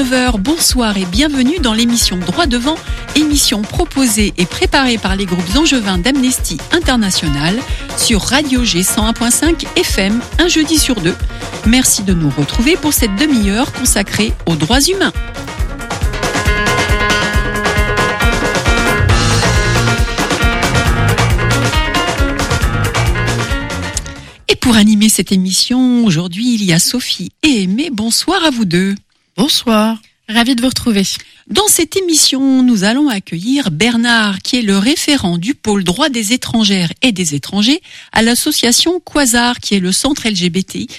9h, bonsoir et bienvenue dans l'émission Droit devant, émission proposée et préparée par les groupes angevins d'Amnesty International sur Radio G 101.5 FM, un jeudi sur deux. Merci de nous retrouver pour cette demi-heure consacrée aux droits humains. Et pour animer cette émission, aujourd'hui, il y a Sophie et Aimé. Bonsoir à vous deux. Bonsoir. Ravi de vous retrouver. Dans cette émission, nous allons accueillir Bernard, qui est le référent du pôle droit des étrangères et des étrangers à l'association Quasar, qui est le centre LGBTI+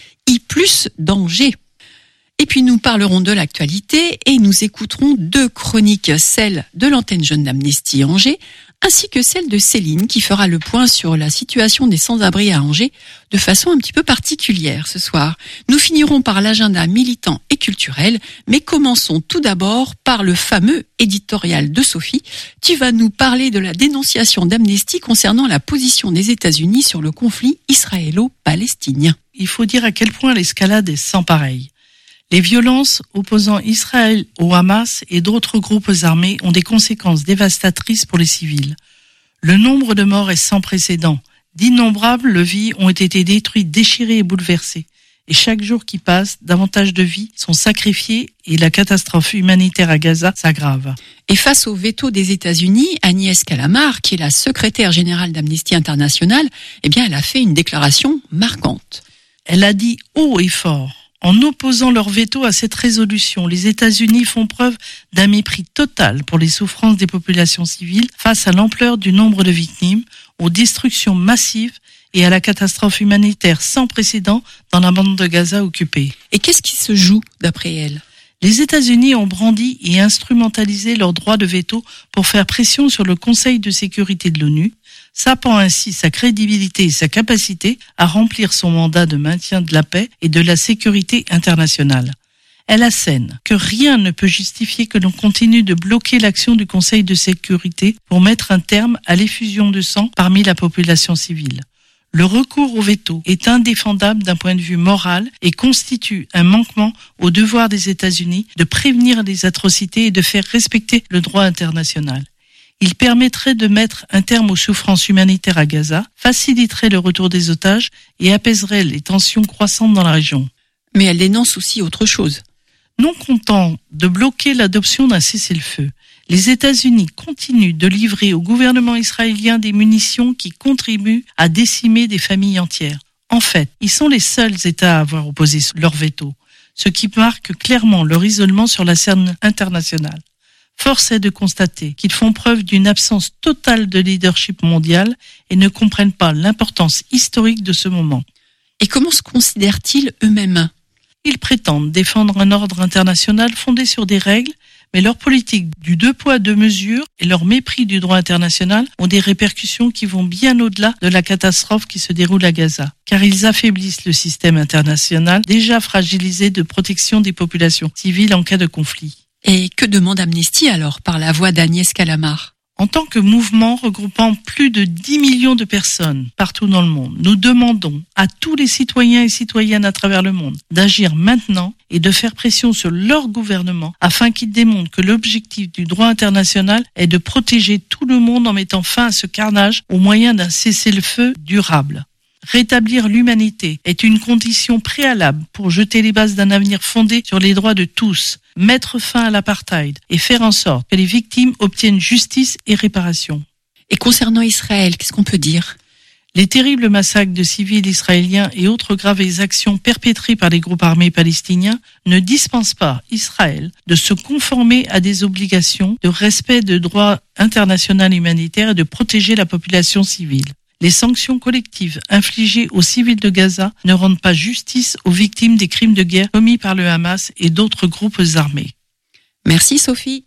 d'Angers. Et puis nous parlerons de l'actualité et nous écouterons deux chroniques, celle de l'antenne jeune d'Amnesty Angers, ainsi que celle de Céline qui fera le point sur la situation des sans-abri à Angers de façon un petit peu particulière ce soir. Nous finirons par l'agenda militant et culturel, mais commençons tout d'abord par le fameux éditorial de Sophie. Tu vas nous parler de la dénonciation d'Amnesty concernant la position des États-Unis sur le conflit israélo-palestinien. Il faut dire à quel point l'escalade est sans pareil. Les violences opposant Israël au Hamas et d'autres groupes armés ont des conséquences dévastatrices pour les civils. Le nombre de morts est sans précédent. D'innombrables vies ont été détruites, déchirées et bouleversées. Et chaque jour qui passe, davantage de vies sont sacrifiées et la catastrophe humanitaire à Gaza s'aggrave. Et face au veto des États-Unis, Agnès Callamard, qui est la secrétaire générale d'Amnesty International, elle a fait une déclaration marquante. Elle a dit haut et fort: en opposant leur veto à cette résolution, les États-Unis font preuve d'un mépris total pour les souffrances des populations civiles face à l'ampleur du nombre de victimes, aux destructions massives et à la catastrophe humanitaire sans précédent dans la bande de Gaza occupée. Et qu'est-ce qui se joue d'après elle ? Les États-Unis ont brandi et instrumentalisé leur droit de veto pour faire pression sur le Conseil de sécurité de l'ONU, sapant ainsi sa crédibilité et sa capacité à remplir son mandat de maintien de la paix et de la sécurité internationale. Elle assène que rien ne peut justifier que l'on continue de bloquer l'action du Conseil de sécurité pour mettre un terme à l'effusion de sang parmi la population civile. Le recours au veto est indéfendable d'un point de vue moral et constitue un manquement au devoir des États-Unis de prévenir les atrocités et de faire respecter le droit international. Il permettrait de mettre un terme aux souffrances humanitaires à Gaza, faciliterait le retour des otages et apaiserait les tensions croissantes dans la région. Mais elle dénonce aussi autre chose. Non content de bloquer l'adoption d'un cessez-le-feu, les États-Unis continuent de livrer au gouvernement israélien des munitions qui contribuent à décimer des familles entières. En fait, ils sont les seuls États à avoir opposé leur veto, ce qui marque clairement leur isolement sur la scène internationale. Force est de constater qu'ils font preuve d'une absence totale de leadership mondial et ne comprennent pas l'importance historique de ce moment. Et comment se considèrent-ils eux-mêmes ? Ils prétendent défendre un ordre international fondé sur des règles, mais leur politique du deux poids deux mesures et leur mépris du droit international ont des répercussions qui vont bien au-delà de la catastrophe qui se déroule à Gaza, car ils affaiblissent le système international déjà fragilisé de protection des populations civiles en cas de conflit. Et que demande Amnesty alors par la voix d'Agnès Callamard ? En tant que mouvement regroupant plus de 10 millions de personnes partout dans le monde, nous demandons à tous les citoyens et citoyennes à travers le monde d'agir maintenant et de faire pression sur leur gouvernement afin qu'ils démontrent que l'objectif du droit international est de protéger tout le monde en mettant fin à ce carnage au moyen d'un cessez-le-feu durable. Rétablir l'humanité est une condition préalable pour jeter les bases d'un avenir fondé sur les droits de tous, mettre fin à l'apartheid et faire en sorte que les victimes obtiennent justice et réparation. Et concernant Israël, qu'est-ce qu'on peut dire ? Les terribles massacres de civils israéliens et autres graves exactions perpétrées par les groupes armés palestiniens ne dispensent pas Israël de se conformer à des obligations de respect de droit international humanitaire et de protéger la population civile. Les sanctions collectives infligées aux civils de Gaza ne rendent pas justice aux victimes des crimes de guerre commis par le Hamas et d'autres groupes armés. Merci Sophie.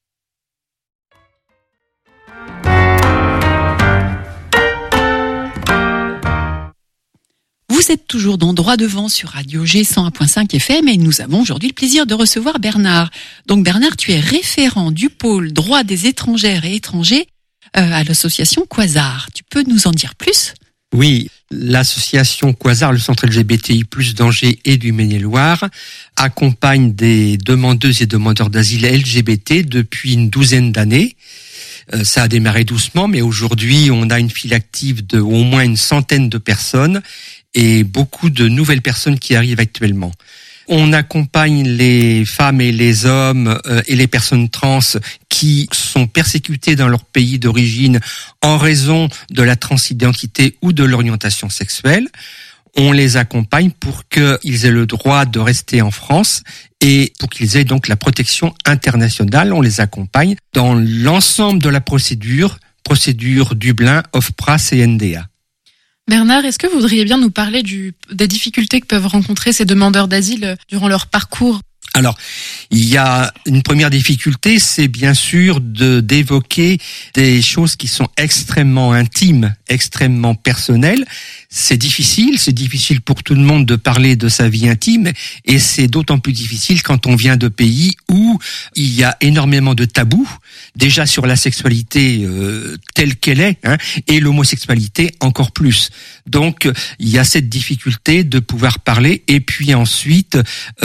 Vous êtes toujours dans Droit devant sur Radio G 101.5 FM et nous avons aujourd'hui le plaisir de recevoir Bernard. Donc Bernard, tu es référent du pôle droit des étrangères et étrangers à l'association Quasar. Tu peux nous en dire plus ? Oui, L'association Quasar, le centre LGBTI+ d'Angers et du Maine-et-Loire, accompagne des demandeuses et demandeurs d'asile LGBT depuis une douzaine d'années. Ça a démarré doucement, mais aujourd'hui, on a une file active de au moins une centaine de personnes et beaucoup de nouvelles personnes qui arrivent actuellement. On accompagne les femmes et les hommes et les personnes trans qui sont persécutées dans leur pays d'origine en raison de la transidentité ou de l'orientation sexuelle. On les accompagne pour qu'ils aient le droit de rester en France et pour qu'ils aient donc la protection internationale. On les accompagne dans l'ensemble de la procédure Dublin, OFPRA, CNDA. Bernard, est-ce que vous voudriez bien nous parler des difficultés que peuvent rencontrer ces demandeurs d'asile durant leur parcours ? Alors, il y a une première difficulté, c'est bien sûr d'évoquer des choses qui sont extrêmement intimes, extrêmement personnelles. C'est difficile pour tout le monde de parler de sa vie intime, et c'est d'autant plus difficile quand on vient de pays où il y a énormément de tabous, déjà sur la sexualité telle qu'elle est, et l'homosexualité encore plus. Donc, il y a cette difficulté de pouvoir parler, et puis ensuite,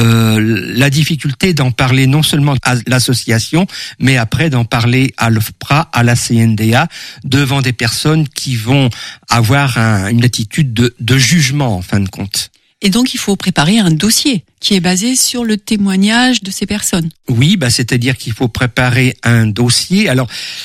la difficulté d'en parler non seulement à l'association, mais après d'en parler à l'OFPRA, à la CNDA, devant des personnes qui vont avoir une attitude de jugement, en fin de compte. Et donc, il faut préparer un dossier qui est basé sur le témoignage de ces personnes. Oui, c'est-à-dire qu'il faut préparer un dossier. Alors,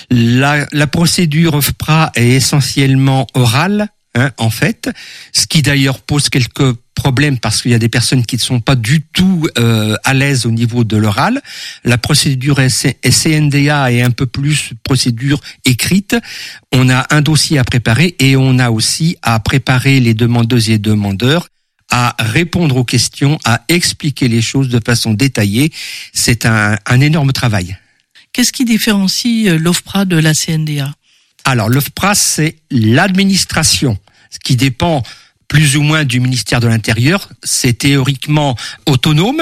la procédure OFPRA est essentiellement orale, en fait, ce qui d'ailleurs pose quelques problèmes parce qu'il y a des personnes qui ne sont pas du tout à l'aise au niveau de l'oral. La procédure CNDA est un peu plus procédure écrite. On a un dossier à préparer et on a aussi à préparer les demandeuses et demandeurs à répondre aux questions, à expliquer les choses de façon détaillée. C'est un énorme travail. Qu'est-ce qui différencie l'OFPRA de la CNDA ? Alors, l'OFPRA, c'est l'administration, ce qui dépend plus ou moins du ministère de l'Intérieur. C'est théoriquement autonome.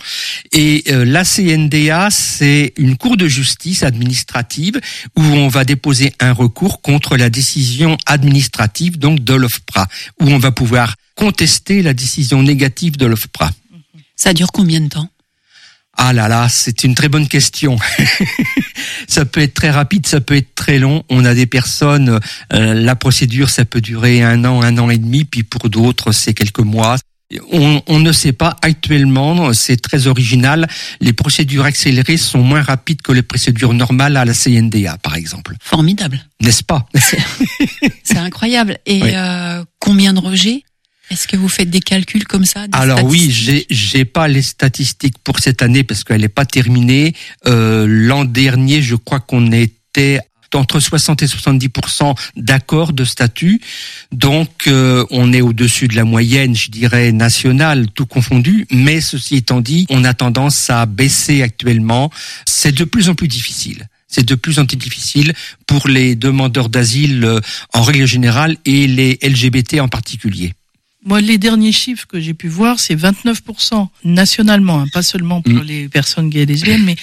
Et la CNDA, c'est une cour de justice administrative où on va déposer un recours contre la décision administrative, donc de l'OFPRA, où on va pouvoir contester la décision négative de l'OFPRA. Ça dure combien de temps ? Ah là là, c'est une très bonne question. Ça peut être très rapide, ça peut être très long. On a des personnes, la procédure, ça peut durer 1 an et demi, puis pour d'autres, c'est quelques mois. On ne sait pas actuellement, c'est très original. Les procédures accélérées sont moins rapides que les procédures normales à la CNDA, par exemple. Formidable. N'est-ce pas ? C'est incroyable. Et oui. Combien de rejets ? Est-ce que vous faites des calculs comme ça ? Alors oui, j'ai pas les statistiques pour cette année parce qu'elle n'est pas terminée. L'an dernier, je crois qu'on était entre 60 et 70% d'accord de statut. Donc, on est au-dessus de la moyenne, je dirais, nationale, tout confondu. Mais ceci étant dit, on a tendance à baisser actuellement. C'est de plus en plus difficile. C'est de plus en plus difficile pour les demandeurs d'asile en règle générale et les LGBT en particulier. Moi, les derniers chiffres que j'ai pu voir, c'est 29% nationalement, pas seulement pour les personnes gays et lesbiennes, mais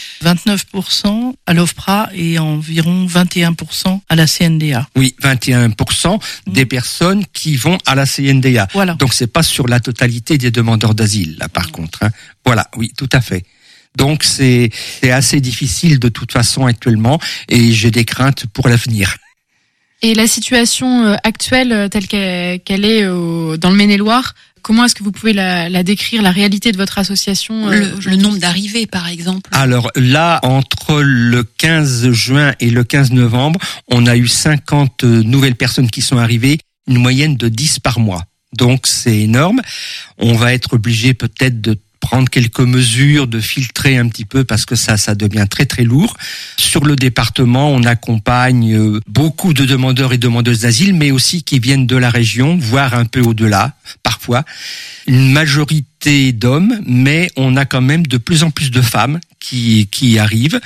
29% à l'OFPRA et environ 21% à la CNDA. Oui, 21% des personnes qui vont à la CNDA. Voilà. Donc, c'est pas sur la totalité des demandeurs d'asile, là, par contre. Voilà, oui, tout à fait. Donc, c'est assez difficile de toute façon actuellement et j'ai des craintes pour l'avenir. Et la situation actuelle telle qu'elle est dans le Maine-et-Loire, comment est-ce que vous pouvez la décrire, la réalité de votre association le nombre d'arrivées, par exemple. Alors là, entre le 15 juin et le 15 novembre, on a eu 50 nouvelles personnes qui sont arrivées, une moyenne de 10 par mois. Donc c'est énorme. On va être obligé peut-être de prendre quelques mesures, de filtrer un petit peu parce que ça devient très très lourd. Sur le département, on accompagne beaucoup de demandeurs et demandeuses d'asile, mais aussi qui viennent de la région, voire un peu au-delà, parfois. Une majorité d'hommes, mais on a quand même de plus en plus de femmes qui arrivent,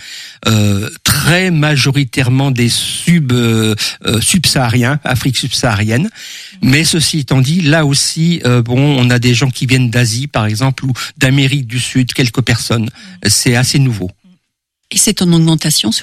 très majoritairement des subsahariens, Afrique subsaharienne. Mais ceci étant dit, là aussi, on a des gens qui viennent d'Asie, par exemple, ou d'Amérique du Sud, quelques personnes. C'est assez nouveau. Et c'est en augmentation, ce nombre ?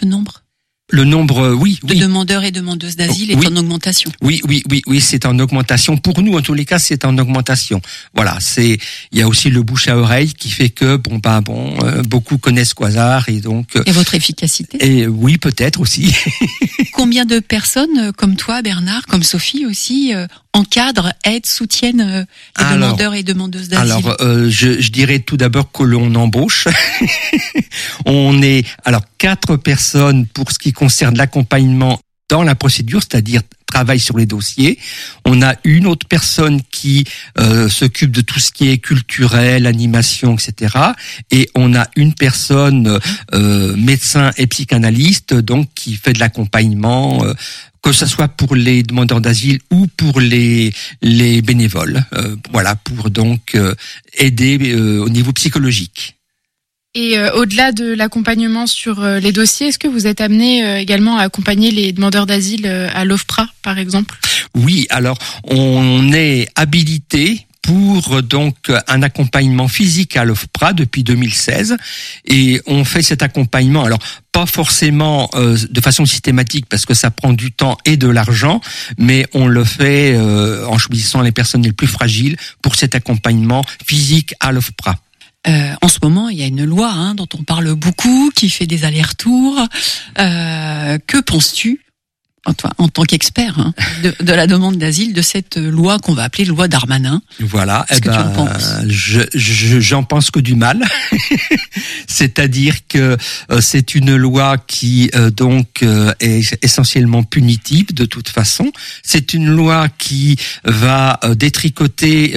Le nombre, oui. demandeurs et demandeuses d'asile est en augmentation. Oui, c'est en augmentation. Pour nous, en tous les cas, c'est en augmentation. Voilà, il y a aussi le bouche à oreille qui fait que, beaucoup connaissent Quasar et donc. Et votre efficacité. Et oui, peut-être aussi. Combien de personnes, comme toi, Bernard, comme Sophie aussi, encadrent, aident, soutiennent les demandeurs et demandeuses d'asile? Alors, je dirais tout d'abord que l'on embauche. On est 4 personnes pour ce qui concerne l'accompagnement dans la procédure, c'est-à-dire travail sur les dossiers. On a une autre personne qui s'occupe de tout ce qui est culturel, animation, etc. Et on a une personne médecin et psychanalyste, donc qui fait de l'accompagnement, que ce soit pour les demandeurs d'asile ou pour les bénévoles. Pour donc aider au niveau psychologique. Et au-delà de l'accompagnement sur les dossiers, est-ce que vous êtes amené également à accompagner les demandeurs d'asile à l'OFPRA, par exemple? Oui, alors on est habilité pour donc un accompagnement physique à l'OFPRA depuis 2016 et on fait cet accompagnement, alors pas forcément de façon systématique parce que ça prend du temps et de l'argent, mais on le fait en choisissant les personnes les plus fragiles pour cet accompagnement physique à l'OFPRA. En ce moment, il y a une loi dont on parle beaucoup, qui fait des allers-retours. Que penses-tu, toi, en tant qu'expert de la demande d'asile, de cette loi qu'on va appeler loi Darmanin? Voilà. Qu'est-ce que tu en penses? J'en pense que du mal. C'est-à-dire que c'est une loi qui est essentiellement punitive de toute façon. C'est une loi qui va détricoter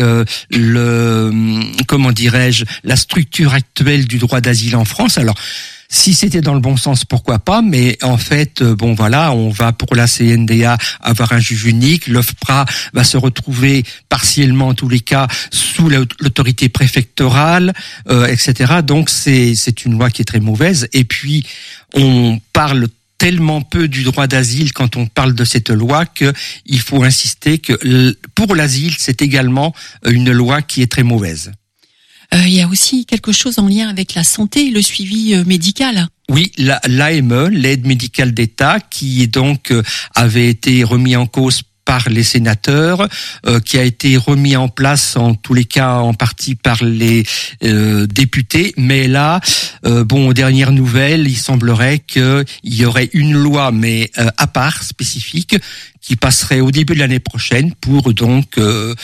la structure actuelle du droit d'asile en France. Alors, si c'était dans le bon sens, pourquoi pas, mais en fait, on va pour la CNDA avoir un juge unique, l'OFPRA va se retrouver partiellement, en tous les cas, sous l'autorité préfectorale, etc. Donc c'est une loi qui est très mauvaise. Et puis, on parle tellement peu du droit d'asile quand on parle de cette loi qu'il faut insister que pour l'asile, c'est également une loi qui est très mauvaise. Il y a aussi quelque chose en lien avec la santé et le suivi médical. Oui, l'AME, l'aide médicale d'État, qui donc avait été remis en cause par les sénateurs, qui a été remis en place en tous les cas en partie par les députés, mais là, aux dernières nouvelles, il semblerait qu'il y aurait une loi, mais à part, spécifique, qui passerait au début de l'année prochaine pour donc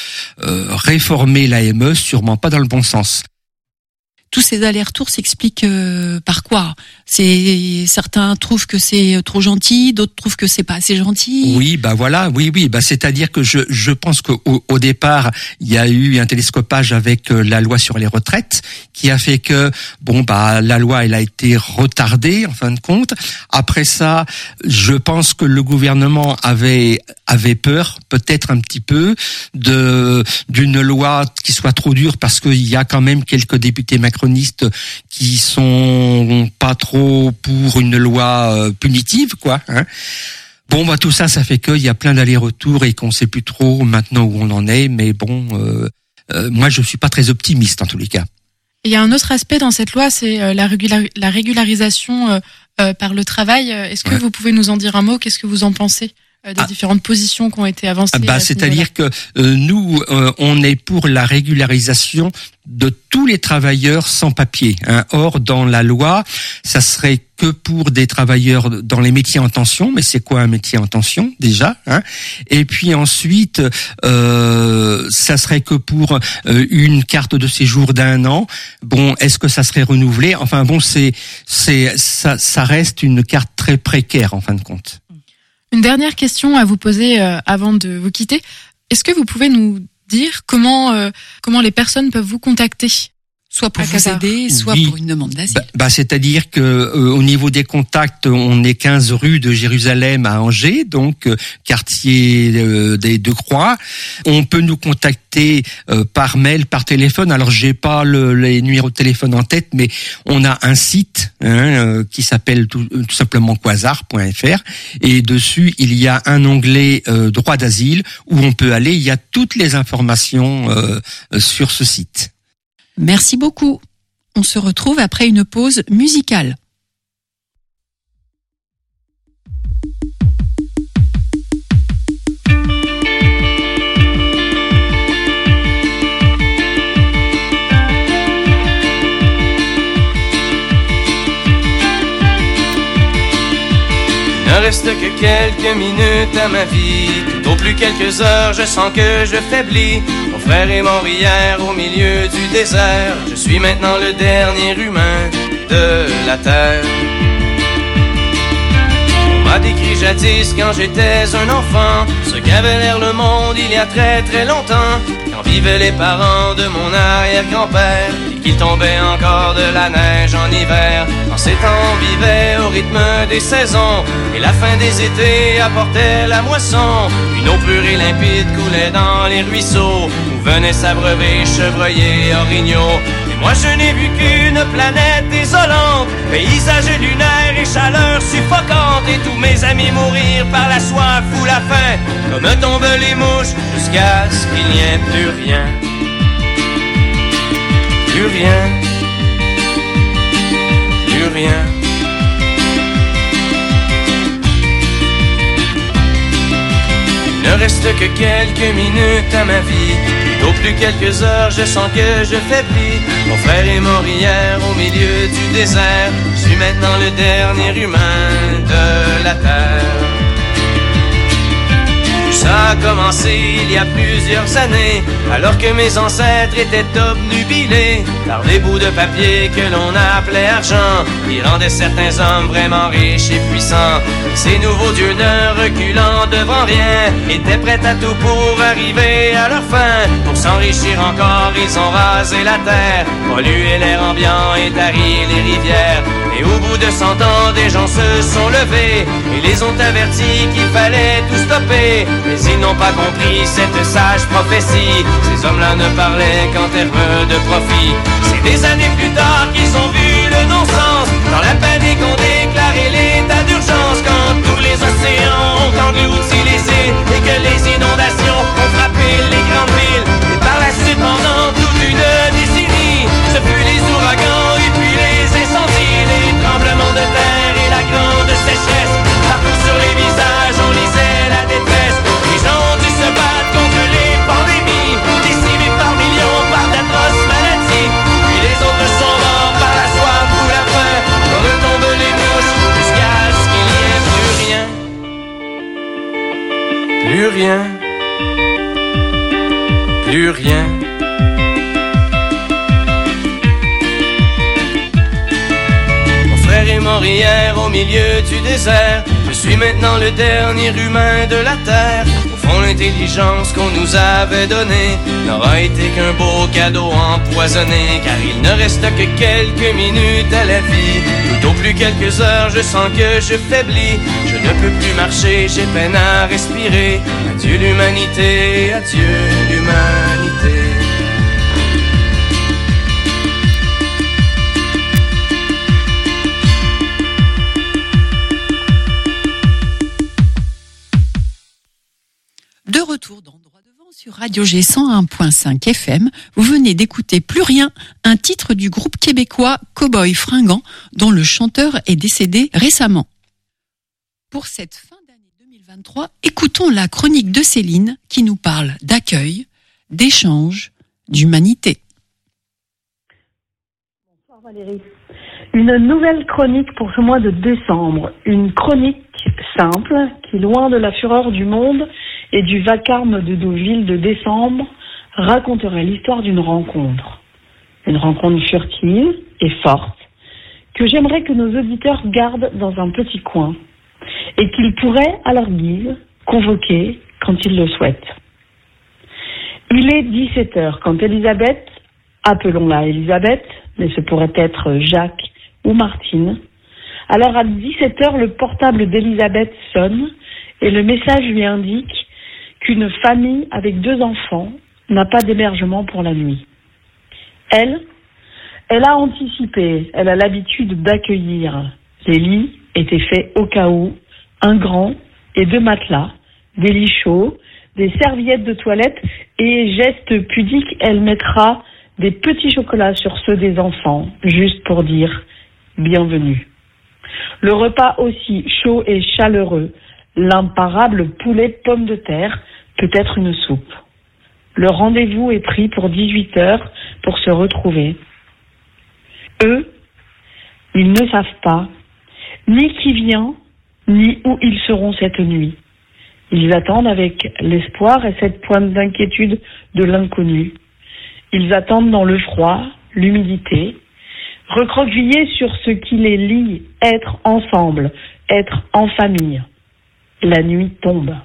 réformer l'AME, sûrement pas dans le bon sens. Tous ces allers-retours s'expliquent par quoi? Certains trouvent que c'est trop gentil, d'autres trouvent que c'est pas assez gentil. Oui, c'est-à-dire que je pense qu'au départ, il y a eu un télescopage avec la loi sur les retraites qui a fait que la loi elle a été retardée en fin de compte. Après ça, je pense que le gouvernement avait peur, peut-être un petit peu, d'une loi qui soit trop dure parce qu'il y a quand même quelques députés macronistes qui sont pas trop pour une loi punitive, quoi. Tout ça fait qu'il y a plein d'allers-retours et qu'on sait plus trop maintenant où on en est. Mais moi, je suis pas très optimiste en tous les cas. Il y a un autre aspect dans cette loi, c'est la régularisation par le travail. Est-ce que vous pouvez nous en dire un mot? Qu'est-ce que vous en pensez des différentes positions qui ont été avancées? C'est-à-dire que nous, on est pour la régularisation de tous les travailleurs sans papier. Or, dans la loi, ça serait que pour des travailleurs dans les métiers en tension. Mais c'est quoi un métier en tension déjà? Et puis ensuite, ça serait que pour une carte de séjour d'1 an. Est-ce que ça serait renouvelé? Enfin ça reste une carte très précaire en fin de compte. Une dernière question à vous poser avant de vous quitter. Est-ce que vous pouvez nous dire comment les personnes peuvent vous contacter? Soit pour vous aider, soit pour une demande d'asile. C'est-à-dire que au niveau des contacts, on est 15 rue de Jérusalem à Angers, donc quartier des Deux Croix. On peut nous contacter par mail, par téléphone. Alors j'ai pas les numéros de téléphone en tête, mais on a un site qui s'appelle tout simplement quasar.fr et dessus il y a un onglet droit d'asile où on peut aller. Il y a toutes les informations sur ce site. Merci beaucoup. On se retrouve après une pause musicale. reste que quelques minutes à ma vie. Tout au plus quelques heures, je sens que je faiblis. Mon frère est mort hier au milieu du désert. Je suis maintenant le dernier humain de la terre. On m'a décrit jadis quand j'étais un enfant ce qu'avait l'air le monde il y a très très longtemps, quand vivaient les parents de mon arrière-grand-père et qu'il tombait encore de la neige en hiver. En ces temps on vivait au rythme des saisons et la fin des étés apportait la moisson. Une eau pure et limpide coulait dans les ruisseaux où venaient s'abreuver chevreuils, orignaux. Moi je n'ai vu qu'une planète désolante, paysage lunaire et chaleur suffocante, et tous mes amis mourir par la soif ou la faim, comme tombent les mouches, jusqu'à ce qu'il n'y ait plus rien. Plus rien. Plus rien. Il ne reste que quelques minutes à ma vie. Au plus quelques heures, je sens que je faiblis. Mon frère est mort hier au milieu du désert. Je suis maintenant le dernier humain de la terre. Ça a commencé il y a plusieurs années, alors que mes ancêtres étaient obnubilés par des bouts de papier que l'on appelait argent, qui rendaient certains hommes vraiment riches et puissants. Ces nouveaux dieux ne reculant devant rien, étaient prêts à tout pour arriver à leur fin. Pour s'enrichir encore, ils ont rasé la terre, pollué l'air ambiant et tari les rivières. Et au bout de 100 ans, des gens se sont levés et les ont avertis qu'il fallait tout stopper. Mais ils n'ont pas compris cette sage prophétie. Ces hommes-là ne parlaient qu'en termes de profit. C'est des années plus tard qu'ils ont vu le non-sens. Dans la panique, on déclarait l'état d'urgence. Quand tous les océans ont englouti les îles et que les inondations ont frappé les grandes villes. Et par la suite, pendant toute une décennie, ce fut les ouragans et puis les incendies, les tremblements de terre et la grande sécheresse. Partout sur les visages, on lisait la détresse. Les gens ont dû se battre contre les pandémies, décimés par millions par d'atroces maladies. Puis les autres sont morts par la soif ou la faim, comme tombent les mouches, jusqu'à ce qu'il n'y ait plus rien. Plus rien. Plus rien. Mon frère est mort hier au milieu du désert. Je suis maintenant le dernier humain de la terre. Au fond, l'intelligence qu'on nous avait donnée n'aura été qu'un beau cadeau empoisonné, car il ne reste que quelques minutes à la vie. Tout au plus quelques heures, je sens que je faiblis. Je ne peux plus marcher, j'ai peine à respirer. Adieu l'humanité, adieu l'humanité. De retour dans Droit devant sur Radio G 101.5 FM, vous venez d'écouter Plus rien, un titre du groupe québécois Cowboy Fringant, dont le chanteur est décédé récemment. Pour cette fin d'année 2023, écoutons la chronique de Céline qui nous parle d'accueil, d'échange, d'humanité. Bonsoir Valérie. Une nouvelle chronique pour ce mois de décembre. Une chronique simple qui, loin de la fureur du monde et du vacarme de nos villes de décembre, raconterait l'histoire d'une rencontre. Une rencontre furtive et forte que j'aimerais que nos auditeurs gardent dans un petit coin et qu'ils pourraient, à leur guise, convoquer quand ils le souhaitent. Il est 17h quand Elisabeth, appelons-la Elisabeth, mais ce pourrait être Jacques ou Martine. Alors à 17h, le portable d'Elisabeth sonne et le message lui indique qu'une famille avec 2 enfants n'a pas d'hébergement pour la nuit. Elle a anticipé, elle a l'habitude d'accueillir. Les lits étaient faits au cas où, un grand et 2 matelas, des lits chauds, des serviettes de toilette et, geste pudique, elle mettra des petits chocolats sur ceux des enfants, juste pour dire bienvenue. Le repas aussi chaud et chaleureux, l'imparable poulet pomme de terre, peut-être une soupe. Le rendez-vous est pris pour 18h pour se retrouver. Eux, ils ne savent pas ni qui vient, ni où ils seront cette nuit. Ils attendent avec l'espoir et cette pointe d'inquiétude de l'inconnu. Ils attendent dans le froid, l'humidité, recroquevillés sur ce qui les lie, être ensemble, être en famille. La nuit tombe.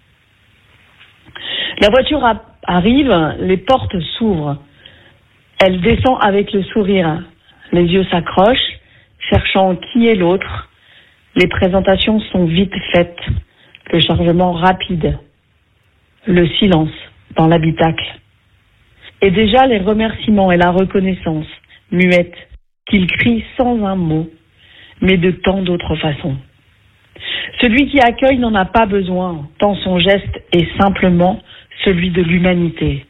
La voiture arrive, les portes s'ouvrent. Elle descend avec le sourire. Les yeux s'accrochent, cherchant qui est l'autre. Les présentations sont vite faites. Le chargement rapide. Le silence dans l'habitacle. Et déjà les remerciements et la reconnaissance, muettes, qu'il crie sans un mot, mais de tant d'autres façons. Celui qui accueille n'en a pas besoin, tant son geste est simplement celui de l'humanité.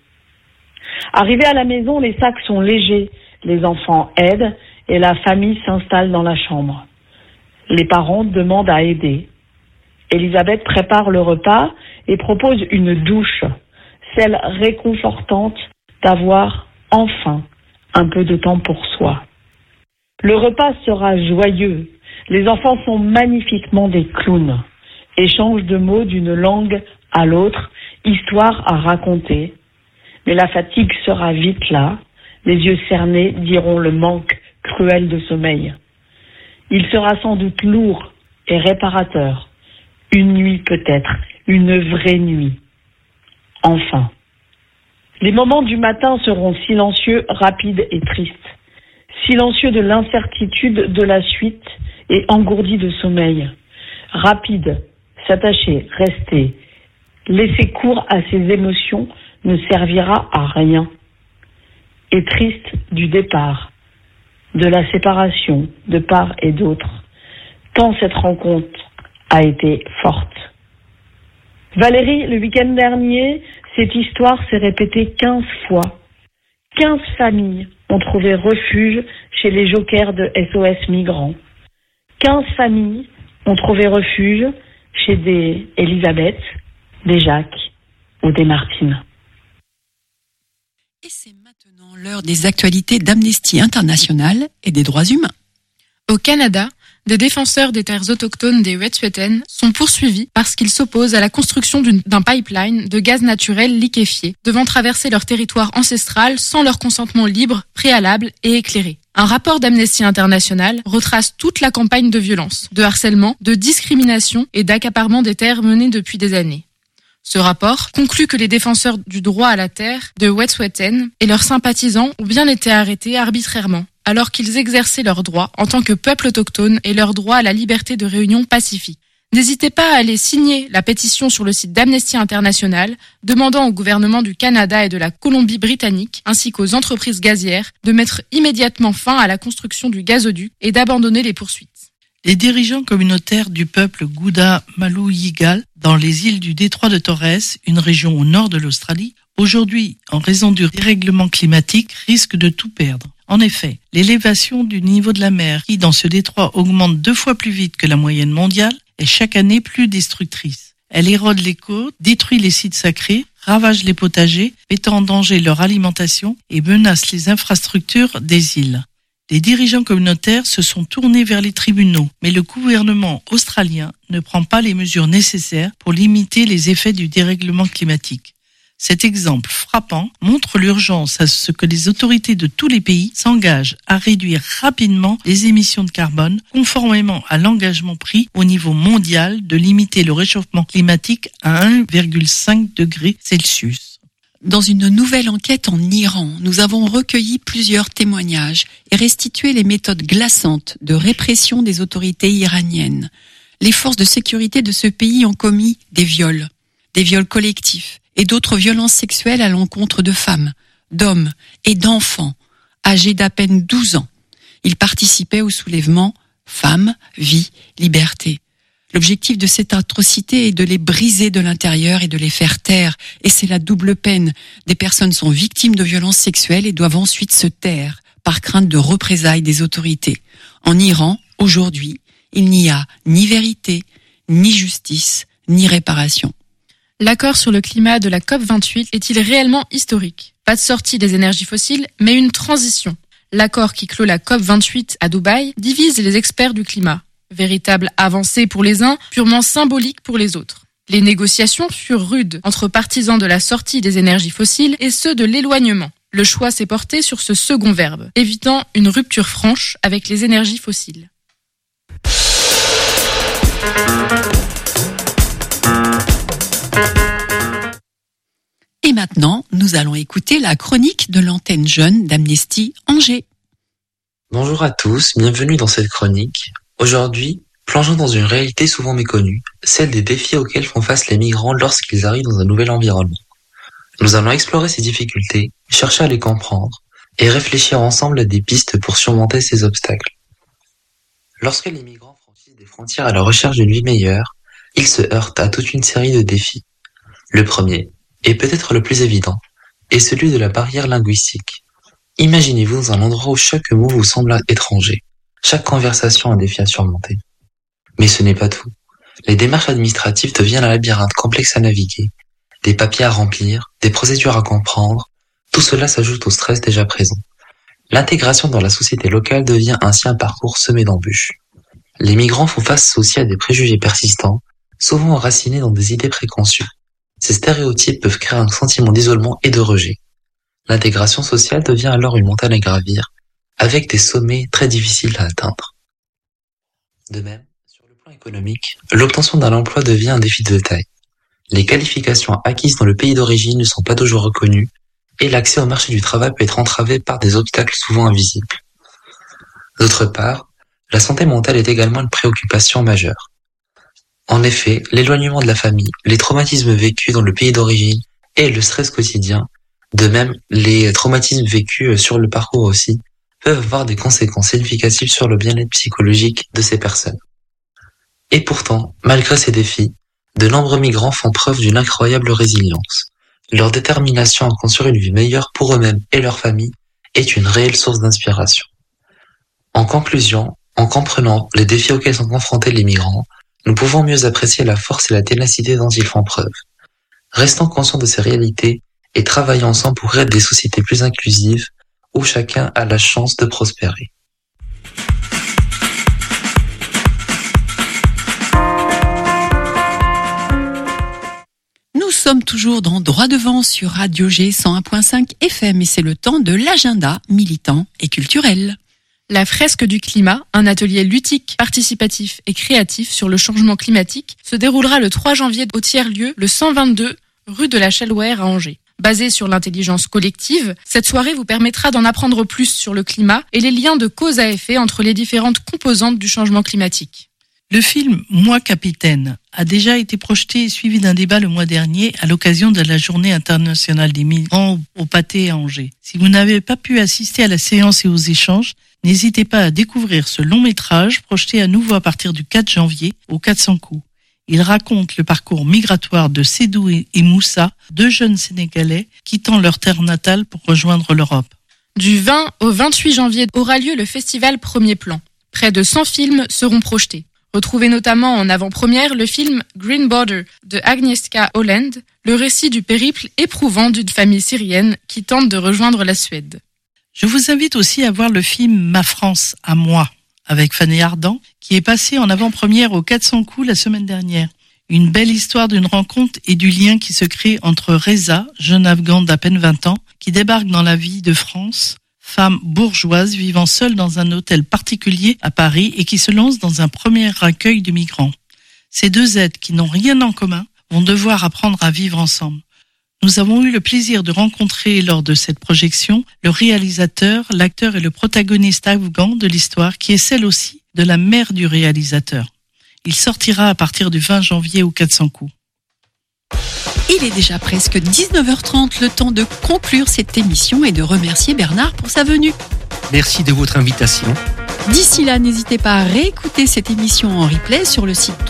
Arrivé à la maison, les sacs sont légers, les enfants aident et la famille s'installe dans la chambre. Les parents demandent à aider. Elisabeth prépare le repas et propose une douche, celle réconfortante d'avoir enfin un peu de temps pour soi. Le repas sera joyeux. Les enfants sont magnifiquement des clowns, échangent de mots d'une langue à l'autre, histoire à raconter. Mais la fatigue sera vite là, les yeux cernés diront le manque cruel de sommeil. Il sera sans doute lourd et réparateur. Une nuit peut-être, une vraie nuit. Enfin. Les moments du matin seront silencieux, rapides et tristes. Silencieux de l'incertitude de la suite et engourdis de sommeil. Rapide, s'attacher, rester, laisser cours à ses émotions ne servira à rien. Et triste du départ, de la séparation de part et d'autre, tant cette rencontre a été forte. Valérie, le week-end dernier, cette histoire s'est répétée 15 fois. 15 familles ont trouvé refuge chez les jokers de SOS Migrants. 15 familles ont trouvé refuge chez des Elisabeth, des Jacques ou des Martine. Et c'est maintenant l'heure des actualités d'Amnesty International et des droits humains. Au Canada, des défenseurs des terres autochtones des Wet'suwet'en sont poursuivis parce qu'ils s'opposent à la construction d'un pipeline de gaz naturel liquéfié devant traverser leur territoire ancestral sans leur consentement libre, préalable et éclairé. Un rapport d'Amnesty International retrace toute la campagne de violence, de harcèlement, de discrimination et d'accaparement des terres menée depuis des années. Ce rapport conclut que les défenseurs du droit à la terre de Wet'suwet'en et leurs sympathisants ont bien été arrêtés arbitrairement, alors qu'ils exerçaient leurs droits en tant que peuple autochtone et leur droit à la liberté de réunion pacifique. N'hésitez pas à aller signer la pétition sur le site d'Amnesty International, demandant au gouvernement du Canada et de la Colombie-Britannique, ainsi qu'aux entreprises gazières, de mettre immédiatement fin à la construction du gazoduc et d'abandonner les poursuites. Les dirigeants communautaires du peuple Gouda Malu-Yigal, dans les îles du détroit de Torres, une région au nord de l'Australie, aujourd'hui, en raison du dérèglement climatique, risquent de tout perdre. En effet, l'élévation du niveau de la mer, qui dans ce détroit augmente 2 fois plus vite que la moyenne mondiale, est chaque année plus destructrice. Elle érode les côtes, détruit les sites sacrés, ravage les potagers, mettant en danger leur alimentation et menace les infrastructures des îles. Les dirigeants communautaires se sont tournés vers les tribunaux, mais le gouvernement australien ne prend pas les mesures nécessaires pour limiter les effets du dérèglement climatique. Cet exemple frappant montre l'urgence à ce que les autorités de tous les pays s'engagent à réduire rapidement les émissions de carbone, conformément à l'engagement pris au niveau mondial de limiter le réchauffement climatique à 1,5 degré Celsius. Dans une nouvelle enquête en Iran, nous avons recueilli plusieurs témoignages et restitué les méthodes glaçantes de répression des autorités iraniennes. Les forces de sécurité de ce pays ont commis des viols collectifs et d'autres violences sexuelles à l'encontre de femmes, d'hommes et d'enfants âgés d'à peine 12 ans. Ils participaient au soulèvement Femmes, Vie, Liberté. L'objectif de cette atrocité est de les briser de l'intérieur et de les faire taire. Et c'est la double peine. Des personnes sont victimes de violences sexuelles et doivent ensuite se taire par crainte de représailles des autorités. En Iran, aujourd'hui, il n'y a ni vérité, ni justice, ni réparation. L'accord sur le climat de la COP28 est-il réellement historique ? Pas de sortie des énergies fossiles, mais une transition. L'accord qui clôt la COP28 à Dubaï divise les experts du climat. Véritable avancée pour les uns, purement symbolique pour les autres. Les négociations furent rudes entre partisans de la sortie des énergies fossiles et ceux de l'éloignement. Le choix s'est porté sur ce second verbe, évitant une rupture franche avec les énergies fossiles. Et maintenant, nous allons écouter la chronique de l'antenne jeune d'Amnesty Angers. Bonjour à tous, bienvenue dans cette chronique. Aujourd'hui, plongeons dans une réalité souvent méconnue, celle des défis auxquels font face les migrants lorsqu'ils arrivent dans un nouvel environnement. Nous allons explorer ces difficultés, chercher à les comprendre et réfléchir ensemble à des pistes pour surmonter ces obstacles. Lorsque les migrants franchissent des frontières à la recherche d'une vie meilleure, ils se heurtent à toute une série de défis. Le premier, et peut-être le plus évident, est celui de la barrière linguistique. Imaginez-vous dans un endroit où chaque mot vous semble étranger, chaque conversation un défi à surmonter. Mais ce n'est pas tout. Les démarches administratives deviennent un labyrinthe complexe à naviguer, des papiers à remplir, des procédures à comprendre, tout cela s'ajoute au stress déjà présent. L'intégration dans la société locale devient ainsi un parcours semé d'embûches. Les migrants font face aussi à des préjugés persistants, souvent enracinés dans des idées préconçues. Ces stéréotypes peuvent créer un sentiment d'isolement et de rejet. L'intégration sociale devient alors une montagne à gravir, avec des sommets très difficiles à atteindre. De même, sur le plan économique, l'obtention d'un emploi devient un défi de taille. Les qualifications acquises dans le pays d'origine ne sont pas toujours reconnues, et l'accès au marché du travail peut être entravé par des obstacles souvent invisibles. D'autre part, la santé mentale est également une préoccupation majeure. En effet, l'éloignement de la famille, les traumatismes vécus dans le pays d'origine et le stress quotidien, de même les traumatismes vécus sur le parcours aussi, peuvent avoir des conséquences significatives sur le bien-être psychologique de ces personnes. Et pourtant, malgré ces défis, de nombreux migrants font preuve d'une incroyable résilience. Leur détermination à construire une vie meilleure pour eux-mêmes et leur famille est une réelle source d'inspiration. En conclusion, en comprenant les défis auxquels sont confrontés les migrants, nous pouvons mieux apprécier la force et la ténacité dont ils font preuve. Restons conscients de ces réalités et travaillons ensemble pour créer des sociétés plus inclusives où chacun a la chance de prospérer. Nous sommes toujours dans Droit devant sur Radio G 101.5 FM et c'est le temps de l'agenda militant et culturel. La fresque du climat, un atelier ludique, participatif et créatif sur le changement climatique, se déroulera le 3 janvier au tiers-lieu, le 122 rue de la Chalouère à Angers. Basée sur l'intelligence collective, cette soirée vous permettra d'en apprendre plus sur le climat et les liens de cause à effet entre les différentes composantes du changement climatique. Le film « Moi capitaine » a déjà été projeté et suivi d'un débat le mois dernier à l'occasion de la Journée internationale des migrants au Pâté à Angers. Si vous n'avez pas pu assister à la séance et aux échanges, n'hésitez pas à découvrir ce long métrage projeté à nouveau à partir du 4 janvier au 400 coups. Il raconte le parcours migratoire de Sédou et Moussa, deux jeunes Sénégalais quittant leur terre natale pour rejoindre l'Europe. Du 20 au 28 janvier aura lieu le festival Premier Plan. Près de 100 films seront projetés. Retrouvez notamment en avant-première le film Green Border de Agnieszka Holland, le récit du périple éprouvant d'une famille syrienne qui tente de rejoindre la Suède. Je vous invite aussi à voir le film Ma France à moi, avec Fanny Ardant, qui est passé en avant-première au 400 coups la semaine dernière. Une belle histoire d'une rencontre et du lien qui se crée entre Reza, jeune Afghan d'à peine 20 ans, qui débarque dans la vie de France, femme bourgeoise vivant seule dans un hôtel particulier à Paris et qui se lance dans un premier accueil de migrants. Ces deux êtres qui n'ont rien en commun vont devoir apprendre à vivre ensemble. Nous avons eu le plaisir de rencontrer lors de cette projection le réalisateur, l'acteur et le protagoniste afghan de l'histoire qui est celle aussi de la mère du réalisateur. Il sortira à partir du 20 janvier au 400 coups. Il est déjà presque 19h30, le temps de conclure cette émission et de remercier Bernard pour sa venue. Merci de votre invitation. D'ici là, n'hésitez pas à réécouter cette émission en replay sur le site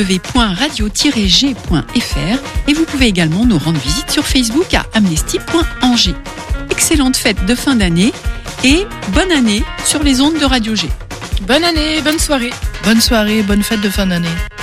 www.radio-g.fr et vous pouvez également nous rendre visite sur Facebook à amnesty.angers. Excellente fête de fin d'année et bonne année sur les ondes de Radio G. Bonne année, bonne soirée. Bonne soirée, bonne fête de fin d'année.